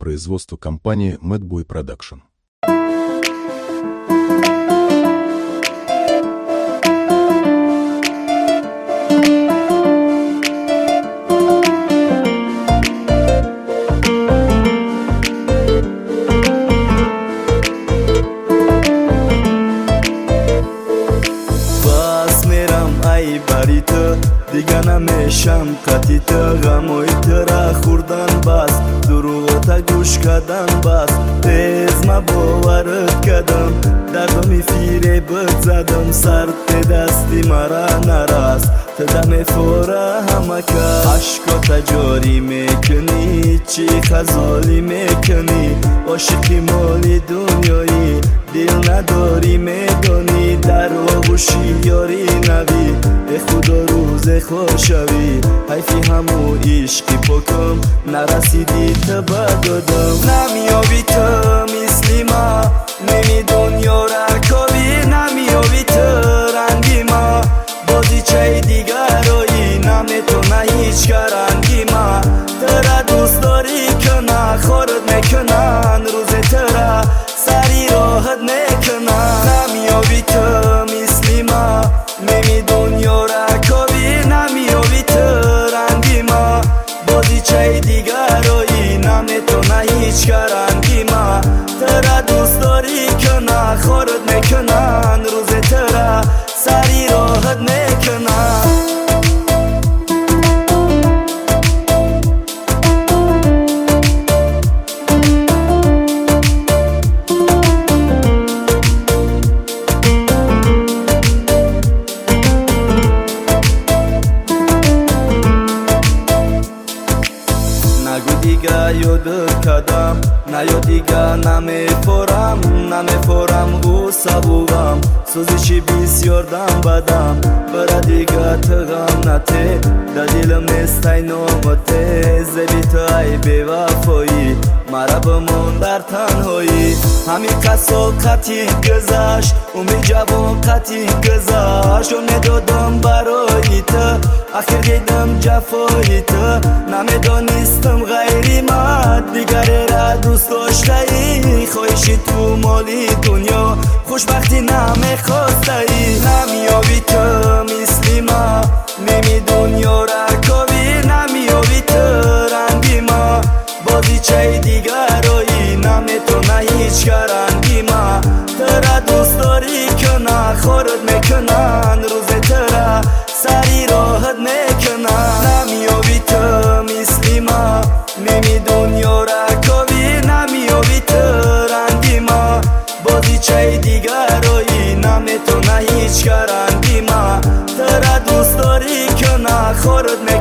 производства компании Madboy Production. دیگه نمیشم قطیت غموی ترا خوردن بس دروغتا گوش کردن بس تیز ما باورت کردم دردمی فیره بد زدم سر دستی مرا نرست تدم فورا همه که عشقا تجاری میکنی چی خزالی میکنی عاشقی مالی دنیایی دل نداری میدانی در آغوشی یاری نبی خدا روز خوشوی حیفی همو عشقی پاکم نرسیدی تبا دادم نمیابی تو مثلی ما نمی دنیا را کابی نمیابی تو رنگی ما بازی چه دیگرایی نمی تو نه هیچ رنگی ما ترا دوست داری که نه خورد میکنن روز ترا سری راحت میکنن نمیابی تو مثلی ما نمی دنیا را کابی نمیابی تو رنگی ما بازی چه دیگرایی نمی تو نه هیچ رنگی ما ترا دوست داری که نه خورد میکنن روز ترا سری راحت میکنن دیگه یاد کردم نه یا دیگه نمیفورم غصه بودم سوزشی بسیار دم بدم برا دیگه تغم نته در دلم نیستی نامته زبی تو ای بی وفایی مرا بمون در تنهایی همین قصال قطعی گذشت امید جوان قطعی گذشت و ندادم برای تو آخر دیدم جفایی تو نمیدانستم غیری من دیگری را دوست داشته ای خواهشی تو مالی دنیا خوشبختی نمیخواسته ای نمیابی تو مثلی ما نمی دنیا را کابی نمیابی تو رنگی ما بازی چه دیگرایی نمی تو نه هیچ رنگی ما ترا دوست داری که نه خورد میکنن روز ترا سری راحت میکنن نمیابی تو مثلی ما نمی دنیا را کابی نمیابی تو رنگی ما بازی چه دیگرایی نمی تو نه هیچ رنگی ما ترا دوست داری که نه خورد